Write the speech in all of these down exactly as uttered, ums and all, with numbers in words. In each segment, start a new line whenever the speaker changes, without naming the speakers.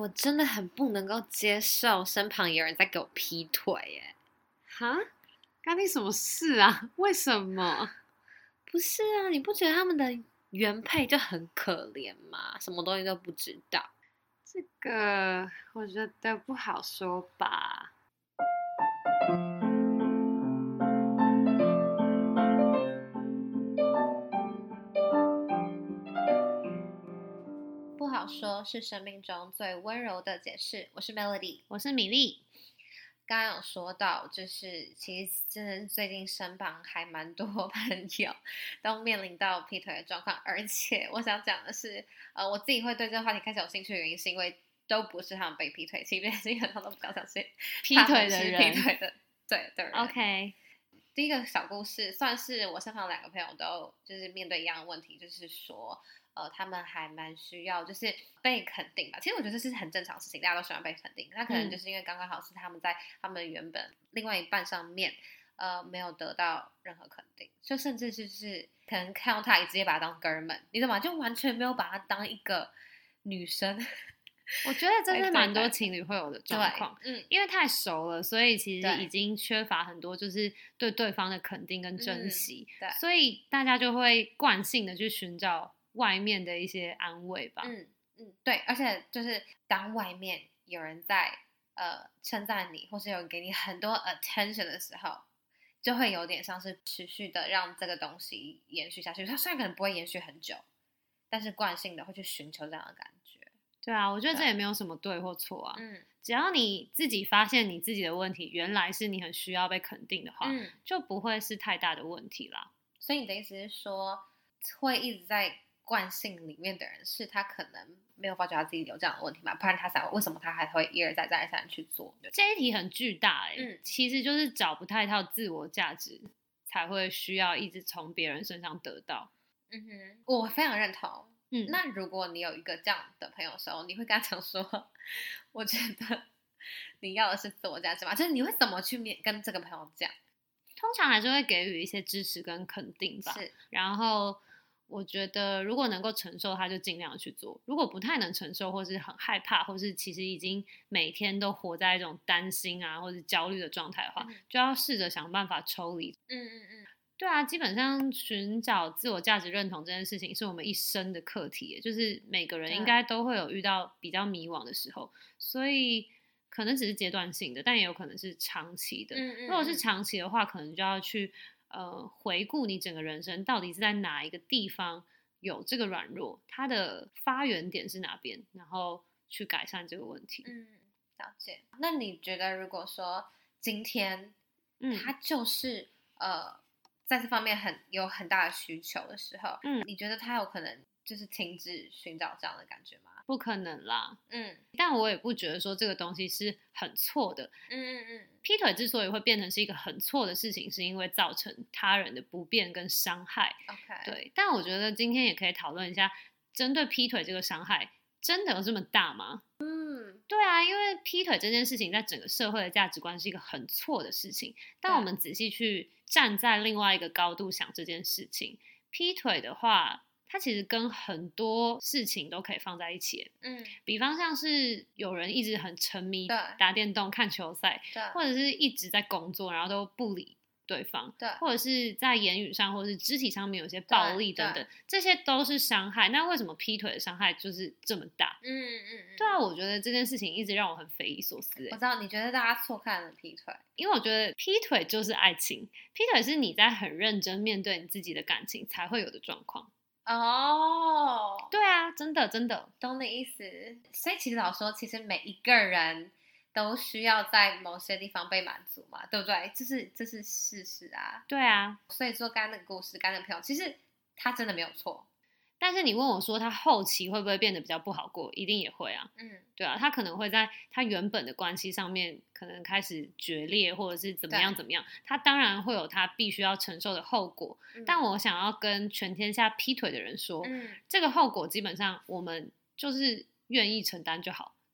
我真的很不能够接受身旁有人在给我劈腿耶。
哈？干你什么事啊？为什么？
不是啊，你不觉得他们的原配就很可怜吗？什么东西都不知道。
这个我觉得不好说吧。
不好说是生命中最温柔的解释。我是 Melody，
我是米粒。
刚刚有说到，就是其实真的最近身旁还蛮多朋友都面临到劈腿的状况，而且我想讲的是，呃，我自己会对这个话题开始有兴趣的原因，是因为都不是他们被劈腿，其实基本上都比较像是
劈腿的人，
劈腿的对的人。
OK，
第一个小故事算是我身旁两个朋友都就是面对一样的问题，就是说。呃，他们还蛮需要，就是被肯定吧。其实我觉得这是很正常的事情，大家都喜欢被肯定。那可能就是因为刚刚好是他们在他们原本另外一半上面，呃，没有得到任何肯定，就甚至就是可能看到他也直接把他当哥们，你懂吗？就完全没有把他当一个女生。
我觉得这是蛮多情侣会有的状况，
嗯，
因为太熟了，所以其实已经缺乏很多就是对对方的肯定跟珍惜，
嗯、对，
所以大家就会惯性的去寻找外面的一些安慰吧。
嗯嗯，对，而且就是当外面有人在呃称赞你，或是有人给你很多 attention 的时候，就会有点像是持续的让这个东西延续下去。它虽然可能不会延续很久，但是惯性的会去寻求这样的感觉。
对啊，我觉得这也没有什么对或错啊。
嗯，
只要你自己发现你自己的问题原来是你很需要被肯定的话，
嗯，
就不会是太大的问题啦。
所以你的意思是说，会一直在惯性里面的人，是他可能没有发觉他自己有这样的问题嘛？不然他才为什么他还会一而再再而三去做？
这一题很巨大哎、欸，
嗯，
其实就是找不太到自我价值，才会需要一直从别人身上得到。
嗯哼，我非常认同。
嗯，
那如果你有一个这样的朋友的时候，你会跟他讲说，我觉得你要的是自我价值吗？就是你会怎么去面跟这个朋友讲？
通常还是会给予一些支持跟肯定吧。
是，
然后我觉得如果能够承受，他就尽量去做；如果不太能承受，或是很害怕，或是其实已经每天都活在一种担心啊或者焦虑的状态的话，
嗯、
就要试着想办法抽离。
嗯嗯嗯。
对啊，基本上寻找自我价值认同这件事情是我们一生的课题，就是每个人应该都会有遇到比较迷惘的时候，所以可能只是阶段性的，但也有可能是长期的。
嗯嗯嗯，
如果是长期的话，可能就要去呃回顾你整个人生到底是在哪一个地方有这个软弱，它的发源点是哪边，然后去改善这个问题。
嗯，了解。那你觉得如果说今天他就是、嗯、呃在这方面很有很大的需求的时候，嗯，你觉得他有可能就是停止寻找这样的感觉吗？
不可能啦，
嗯，
但我也不觉得说这个东西是很错的。
嗯嗯嗯，
劈腿之所以会变成是一个很错的事情，是因为造成他人的不便跟伤害。
OK，
对，但我觉得今天也可以讨论一下，针对劈腿这个伤害，真的有这么大吗？
嗯，
对啊，因为劈腿这件事情在整个社会的价值观是一个很错的事情。但我们仔细去站在另外一个高度想这件事情，劈腿的话，它其实跟很多事情都可以放在一起。嗯，比方像是有人一直很沉迷打电动、看球赛，或者是一直在工作，然后都不理对方，对，或者是在言语上或者是肢体上面有些暴力等等，这些都是伤害。那为什么劈腿的伤害就是这么大？嗯嗯嗯，对啊，我觉得这件事情一直让我很匪夷所思。
我知道你觉得大家错看了劈腿，
因为我觉得劈腿就是爱情，劈腿是你在很认真面对你自己的感情才会有的状况。
哦，
对啊，真的真的
懂你意思。所以其实老说，其实每一个人都需要在某些地方被满足嘛，对不对？这是这是事实啊。
对啊，
所以说刚刚那个故事，刚刚那个朋友，其实他真的没有错。
但是你问我说他后期会不会变得比较不好过，一定也会啊。嗯，对啊，他可能会在他原本的关系上面可能开始决裂，或者是怎么样怎么样，他当然会有他必须要承受的后果。嗯，但我想要跟全天下劈腿的人说，嗯，这个后果基本上我们就是愿意承担就好。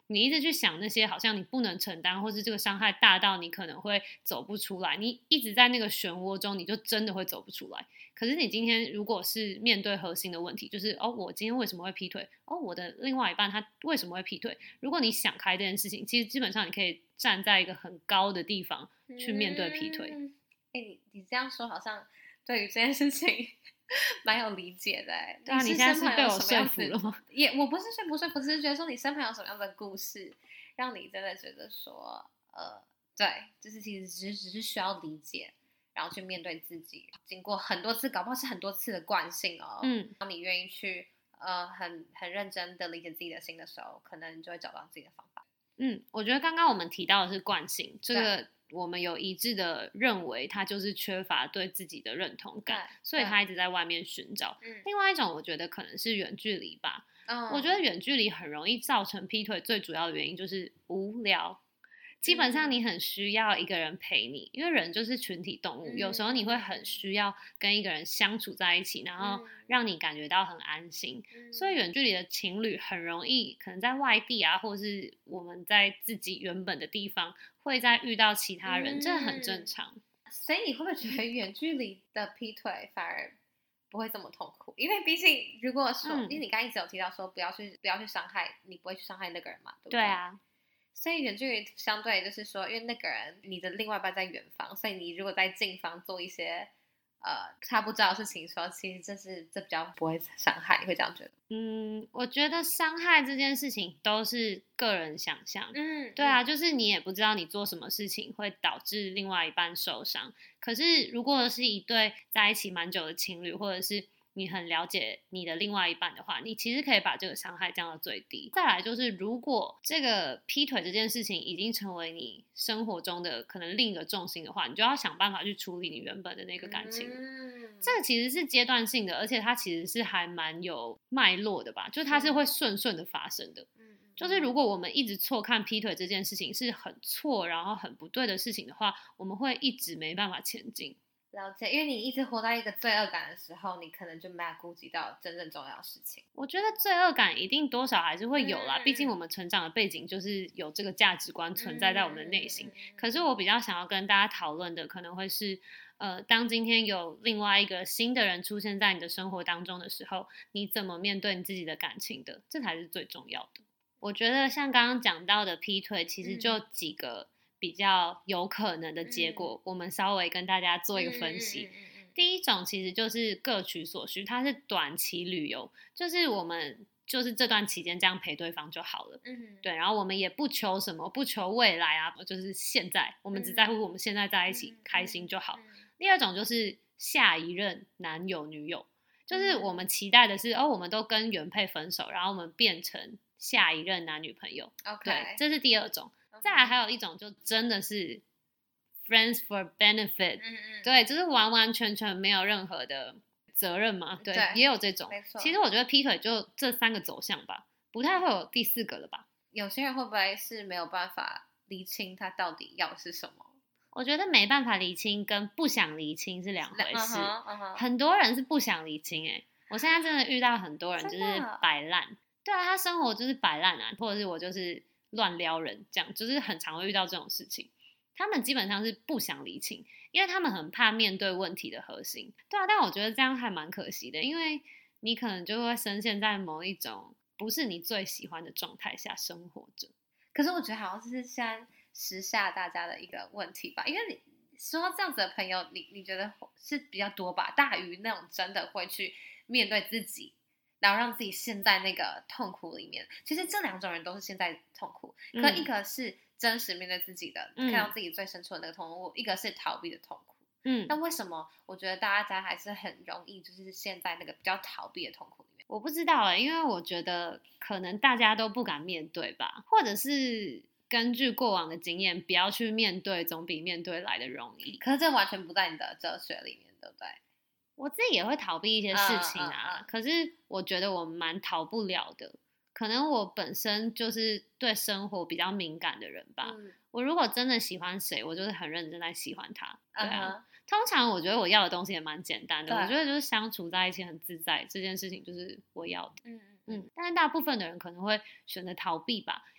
你一直去想那些好像你不能承担，或是这个伤害大到你可能会走不出来，你一直在那个漩涡中，你就真的会走不出来。可是你今天如果是面对核心的问题，就是哦，我今天为什么会劈腿？哦，我的另外一半他为什么会劈腿？如果你想开这件事情，其实基本上你可以站在一个很高的地方去面对劈腿。
嗯，哎、你你这样说好像对于这件事情蛮有理解的哎。
对啊，你
是
现在
身旁有
是被我说
什么样子？
服了吗？
也我不是说不说服，只是觉得说你身旁有什么样的故事，让你真的觉得说，呃，对，就是其实只是只是需要理解，然后去面对自己，经过很多次，搞不好是很多次的惯性哦。
嗯，
当你愿意去呃很很认真的理解自己的心的时候，可能你就会找到自己的方法。
嗯，我觉得刚刚我们提到的是惯性，这个我们有一致的认为他就是缺乏对自己的认同感，所以他一直在外面寻找。
嗯，
另外一种我觉得可能是远距离吧。
嗯，
我觉得远距离很容易造成劈腿，最主要的原因就是无聊。基本上你很需要一个人陪你，因为人就是群体动物，
嗯
有时候你会很需要跟一个人相处在一起，然后让你感觉到很安心。
嗯，
所以远距离的情侣很容易可能在外地啊，或是我们在自己原本的地方会再遇到其他人，
嗯
这很正常。
所以你会不会觉得远距离的劈腿反而不会这么痛苦？因为毕竟如果说，
嗯
因为你刚刚一直有提到说不要去不要去伤害，你不会去伤害那个人嘛，对不对？
对啊，
所以远距离相对就是说，因为那个人你的另外一半在远方，所以你如果在近方做一些呃他不知道的事情的时候，其实这是这比较不会伤害，你会这样觉得？
嗯，我觉得伤害这件事情都是个人想象。
嗯，
对啊，就是你也不知道你做什么事情会导致另外一半受伤。可是如果是一对在一起蛮久的情侣，或者是你很了解你的另外一半的话，你其实可以把这个伤害降到最低。再来就是，如果这个劈腿这件事情已经成为你生活中的可能另一个重心的话，你就要想办法去处理你原本的那个感情。
嗯，
这个其实是阶段性的，而且它其实是还蛮有脉络的吧，就它是会顺顺的发生的。
嗯，
就是如果我们一直错看劈腿这件事情是很错，然后很不对的事情的话，我们会一直没办法前进。
了解，因为你一直活在一个罪恶感的时候，你可能就没有顾及到真正重要的事情。
我觉得罪恶感一定多少还是会有啦，
嗯
毕竟我们成长的背景就是有这个价值观存在在我们的内心。
嗯嗯嗯嗯
可是我比较想要跟大家讨论的，可能会是，呃，当今天有另外一个新的人出现在你的生活当中的时候，你怎么面对你自己的感情的，这才是最重要的。我觉得像刚刚讲到的劈腿，其实就几个比较有可能的结果，
嗯
我们稍微跟大家做一个分析。
嗯嗯嗯嗯嗯
第一种其实就是各取所需，它是短期旅游，就是我们就是这段期间这样陪对方就好了。
嗯，
对，然后我们也不求什么，不求未来啊，就是现在，我们只在乎我们现在在一起、
嗯
开心就好。
嗯
第二种就是下一任男友女友，就是
嗯
我们期待的是，哦，我们都跟原配分手，然后我们变成下一任男女朋友。
，OK，
对，这是第二种。再来还有一种就真的是 friends for benefit，、
嗯嗯，
对，就是完完全全没有任何的责任嘛，对，
对
也有这种
没。错。
其实我觉得劈腿就这三个走向吧，不太会有第四个了吧。
有些人会不会是没有办法厘清他到底要的是什么？
我觉得没办法厘清跟不想厘清是两回
嗯
事。
哼嗯哼
很多人是不想厘清、欸，我现在真的遇到很多人就是
真的
摆烂。对啊，他生活就是摆烂啊，或者是我就是乱撩人，这样就是很常会遇到这种事情。他们基本上是不想厘清，因为他们很怕面对问题的核心。对啊，但我觉得这样还蛮可惜的，因为你可能就会深陷在某一种不是你最喜欢的状态下生活着。
可是我觉得好像是现在时下大家的一个问题吧，因为你说到这样子的朋友，你你觉得是比较多吧，大于那种真的会去面对自己，然后让自己陷在那个痛苦里面。其实这两种人都是陷在痛苦，
嗯
可一个是真实面对自己的，
嗯
看到自己最深处的那个痛苦，一个是逃避的痛苦。
嗯，
那为什么我觉得大家还是很容易就是陷在那个比较逃避的痛苦里面？
我不知道哎、因为我觉得可能大家都不敢面对吧，或者是根据过往的经验，不要去面对，总比面对来的容易。
可是这完全不在你的哲学里面，对不对？
我自己也会逃避一些事情啊，
嗯嗯嗯
可是我觉得我蛮逃不了的。可能我本身就是对生活比较敏感的人吧。
嗯
我如果真的喜欢谁，我就是很认真在喜欢他。对啊，
嗯哼
通常我觉得我要的东西也蛮简单的，
对
我觉得就是相处在一起很自在，这件事情就是我要的。
嗯嗯
嗯，但是大部分的人可能会选择逃避吧，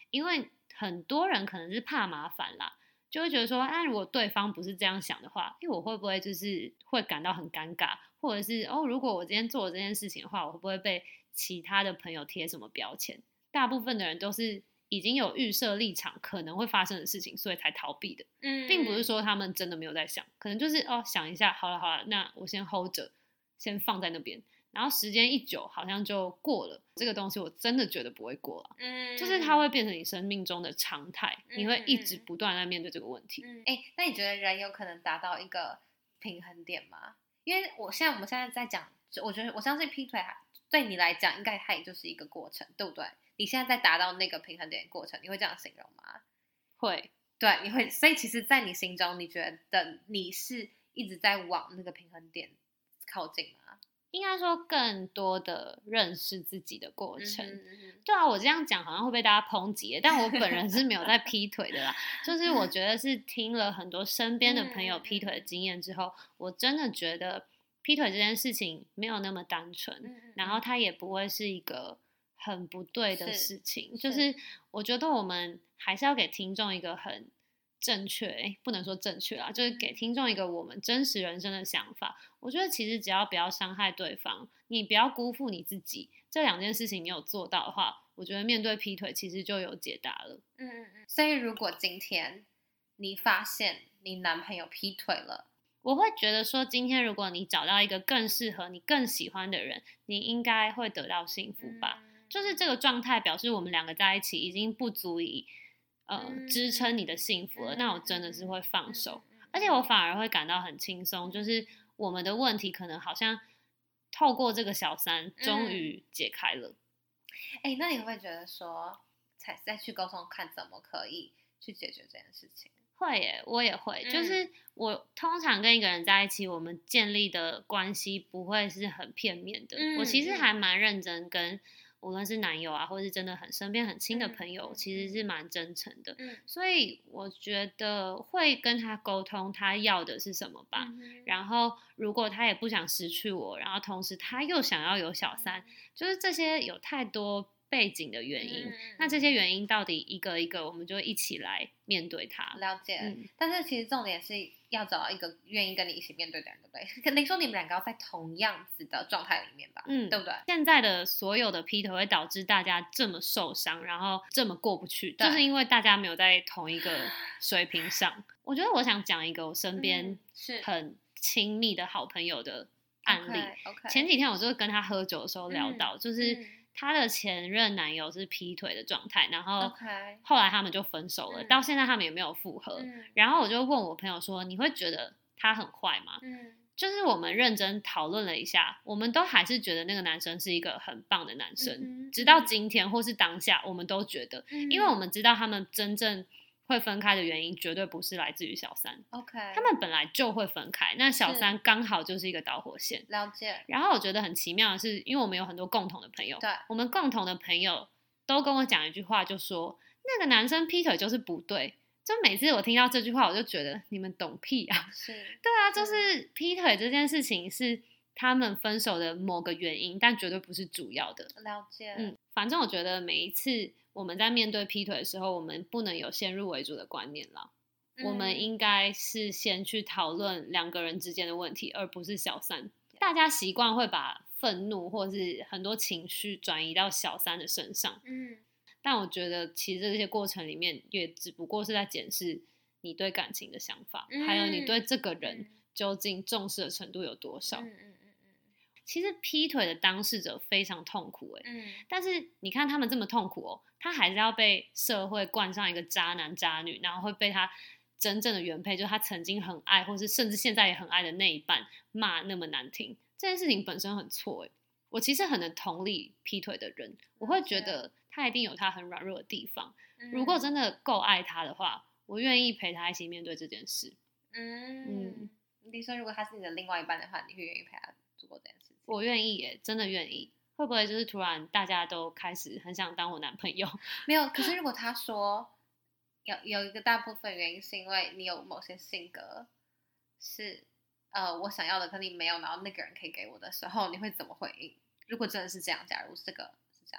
因为很多人可能是怕麻烦啦，就会觉得说，那、啊、如果对方不是这样想的话，因为我会不会就是会感到很尴尬，或者是哦，如果我今天做了这件事情的话，我会不会被其他的朋友贴什么标签？大部分的人都是已经有预设立场可能会发生的事情，所以才逃避的，
嗯，
并不是说他们真的没有在想，可能就是哦想一下，好了好了，那我先 hold 着，先放在那边，然后时间一久好像就过了，这个东西我真的觉得不会过了，嗯，就是它会变成你生命中的常态，嗯，你会一直不断在面对这个问题。
嗯，哎，那你觉得人有可能达到一个平衡点吗？因为我现在我们现在在讲，我觉得我相信劈腿对你来讲，应该它也就是一个过程，对不对？你现在在达到那个平衡点的过程，你会这样形容吗？
会，
对，你会。所以其实，在你心中，你觉得你是一直在往那个平衡点靠近吗？
应该说更多的认识自己的过程。嗯
嗯
对啊，我这样讲好像会被大家抨击，但我本人是没有在劈腿的啦。就是我觉得是听了很多身边的朋友劈腿的经验之后，我真的觉得劈腿这件事情没有那么单纯，然后它也不会是一个很不对的事情。是就是我觉得我们还是要给听众一个很正确，哎，不能说正确啦，就是给听众一个我们真实人生的想法。我觉得其实只要不要伤害对方，你不要辜负你自己，这两件事情你有做到的话，我觉得面对劈腿其实就有解答了。
嗯嗯嗯。所以如果今天你发现你男朋友劈腿了，
我会觉得说，今天如果你找到一个更适合你、更喜欢的人，你应该会得到幸福吧。嗯、就是这个状态表示我们两个在一起已经不足以呃支撑你的幸福了，那我真的是会放手，而且我反而会感到很轻松，就是我们的问题可能好像透过这个小三终于解开了。
哎、嗯欸，那你会不会觉得说，才再去沟通看怎么可以去解决这件事情？
会耶，我也会，嗯、就是我通常跟一个人在一起，我们建立的关系不会是很片面的。嗯、我其实还蛮认真跟。无论是男友啊，或是真的很身边很亲的朋友，嗯、其实是蛮真诚的。嗯、所以我觉得会跟他沟通，他要的是什么吧。嗯、然后如果他也不想失去我，然后同时他又想要有小三，嗯、就是这些有太多背景的原因。嗯、那这些原因到底一个一个，我们就一起来面对它。
了解。嗯、但是其实重点是要找到一个愿意跟你一起面对的人，对不对？可能说你们两个要在同样子的状态里面吧，嗯，对不对？
现在的所有的劈腿会导致大家这么受伤，然后这么过不去，就是因为大家没有在同一个水平上。我觉得我想讲一个我身边很亲密的好朋友的案例。
嗯 okay, okay.
前几天我就是跟他喝酒的时候聊到，嗯、就是。她的前任男友是劈腿的状态，然后后来他们就分手了， okay. 到现在他们也没有复合。嗯、然后我就问我朋友说：“你会觉得他很坏吗？”嗯、就是我们认真讨论了一下，我们都还是觉得那个男生是一个很棒的男生，嗯、直到今天或是当下，我们都觉得，嗯、因为我们知道他们真正会分开的原因绝对不是来自于小三。
Okay.
他们本来就会分开，那小三刚好就是一个导火线。
了解。
然后我觉得很奇妙的是，因为我们有很多共同的朋友，对，我们共同的朋友都跟我讲一句话，就说那个男生劈腿就是不对。就每次我听到这句话，我就觉得你们懂屁啊！
是，
对啊，就是劈腿这件事情是他们分手的某个原因，但绝对不是主要的。
了解。
嗯，反正我觉得每一次我们在面对劈腿的时候，我们不能有先入为主的观念啦。嗯、我们应该是先去讨论两个人之间的问题，而不是小三。大家习惯会把愤怒或是很多情绪转移到小三的身上。嗯，但我觉得其实这些过程里面，也只不过是在检视你对感情的想法，嗯、还有你对这个人究竟重视的程度有多少。嗯嗯嗯嗯。其实劈腿的当事者非常痛苦哎、欸，嗯，但是你看他们这么痛苦哦，他还是要被社会冠上一个渣男渣女，然后会被他真正的原配，就是他曾经很爱，或是甚至现在也很爱的那一半骂那么难听，这件事情本身很错哎。我其实很能同理劈腿的人，我会觉得他一定有他很软弱的地方。嗯、如果真的够爱他的话，我愿意陪他一起面对这件事。嗯
嗯，你说如果他是你的另外一半的话，你会愿意陪他做这件事情？
我愿意耶，真的愿意。会不会就是突然大家都开始很想当我男朋友？
没有，可是如果他说有有一个大部分原因是因为你有某些性格是呃我想要的，可你没有，然后那个人可以给我的时候，你会怎么回应？如果真的是这样，假如这个是这样子的话，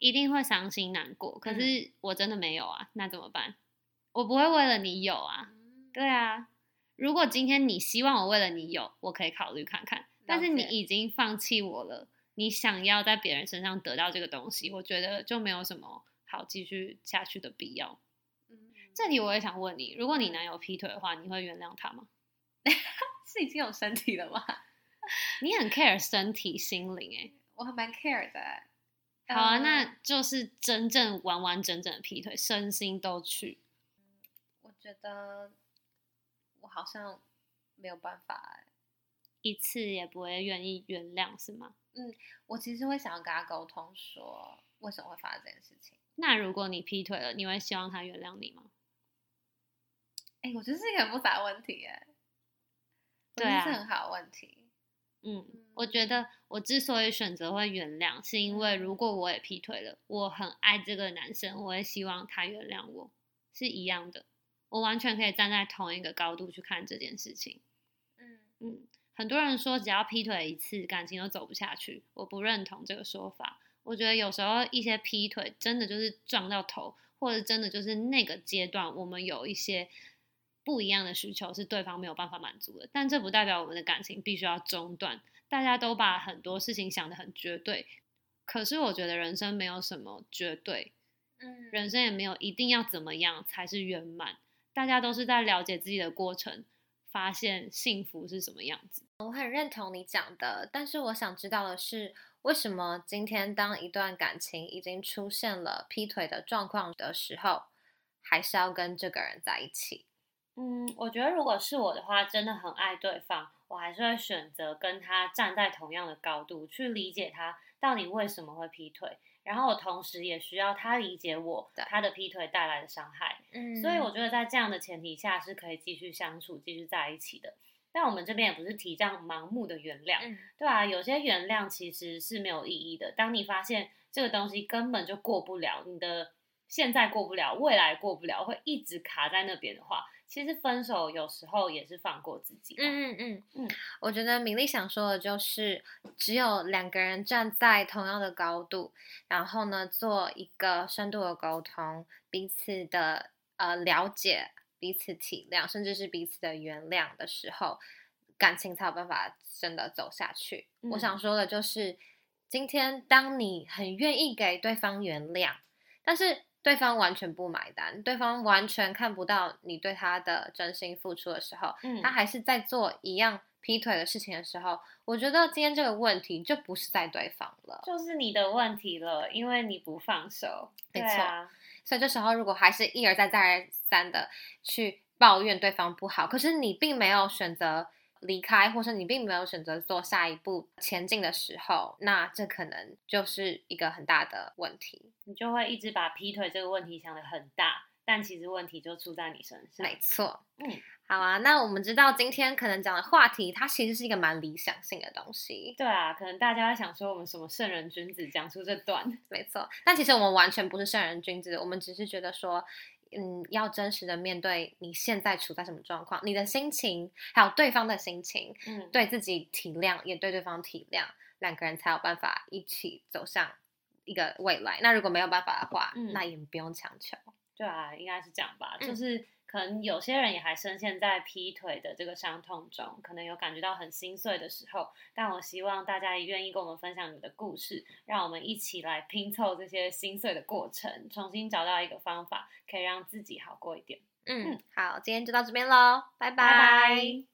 一定会伤心难过，可
嗯
是我真的没有啊，那怎么办？我不会为了你有啊，
嗯
对啊。如果今天你希望我为了你有，我可以考虑看看，但是你
了解
已经放弃我了，你想要在别人身上得到这个东西，我觉得就没有什么好继续下去的必要。
嗯
这题我也想问你，如果你男友劈腿的话，你会原谅他吗？
是已经有身体了吗？
你很 care 身体心灵欸，
我还蛮 care 的欸。
好啊，
嗯
那就是真正完完整整的劈腿，身心都去。
我觉得我好像没有办法欸。
一次也不会愿意原谅，是吗？
我其实会想要跟他沟通，说为什么会发生这件事情。
那如果你劈腿了，你会希望他原谅你吗？
哎、我觉得是一个很复杂的问题，哎，我
对啊
觉得是很好的问题。
嗯，我觉得我之所以选择会原谅，是因为如果我也劈腿了，我很爱这个男生，我也希望他原谅我，是一样的。我完全可以站在同一个高度去看这件事情。
嗯
嗯，很多人说只要劈腿一次，感情都走不下去，我不认同这个说法。我觉得有时候一些劈腿真的就是撞到头，或者真的就是那个阶段我们有一些不一样的需求是对方没有办法满足的，但这不代表我们的感情必须要中断。大家都把很多事情想得很绝对，可是我觉得人生没有什么绝对，
嗯，
人生也没有一定要怎么样才是圆满，大家都是在了解自己的过程，发现幸福是什么样子。
我很认同你讲的，但是我想知道的是，为什么今天当一段感情已经出现了劈腿的状况的时候，还是要跟这个人在一起？
嗯，我觉得如果是我的话，真的很爱对方，我还是会选择跟他站在同样的高度，去理解他到底为什么会劈腿，然后我同时也需要他理解我
对
他的劈腿带来的伤害。
嗯
所以我觉得在这样的前提下是可以继续相处、继续在一起的。但我们这边也不是提倡盲目的原谅，
嗯
对啊，有些原谅其实是没有意义的。当你发现这个东西根本就过不了，你的现在过不了，未来过不了，会一直卡在那边的话，其实分手有时候也是放过自己。
嗯嗯嗯
嗯
我觉得米粒想说的就是，只有两个人站在同样的高度，然后呢，做一个深度的沟通，彼此的呃了解，彼此体谅，甚至是彼此的原谅的时候，感情才有办法真的走下去。
嗯
我想说的就是，今天当你很愿意给对方原谅，但是对方完全不买单，对方完全看不到你对他的真心付出的时候，
嗯
他还是在做一样劈腿的事情的时候，我觉得今天这个问题就不是在对方了。
就是你的问题了，因为你不放手。
没错
对啊，
所以这时候如果还是一而再再而三的去抱怨对方不好，可是你并没有选择离开，或是你并没有选择做下一步前进的时候，那这可能就是一个很大的问题。
你就会一直把劈腿这个问题想得很大，但其实问题就出在你身上。
没错，
嗯，
好啊，那我们知道今天可能讲的话题，它其实是一个蛮理想性的东西。
对啊，可能大家会想说我们什么圣人君子讲出这段。
没错，但其实我们完全不是圣人君子，我们只是觉得说，嗯，要真实的面对你现在处在什么状况，你的心情，还有对方的心情，
嗯，
对自己体谅，也对对方体谅，两个人才有办法一起走向一个未来。那如果没有办法的话，
嗯
那也不用强求。
对啊，应该是这样吧。
嗯
就是可能有些人也还深陷在劈腿的这个伤痛中，可能有感觉到很心碎的时候。但我希望大家也愿意跟我们分享你们的故事，让我们一起来拼凑这些心碎的过程，重新找到一个方法，可以让自己好过一点。
嗯，好，今天就到这边喽，拜
拜拜。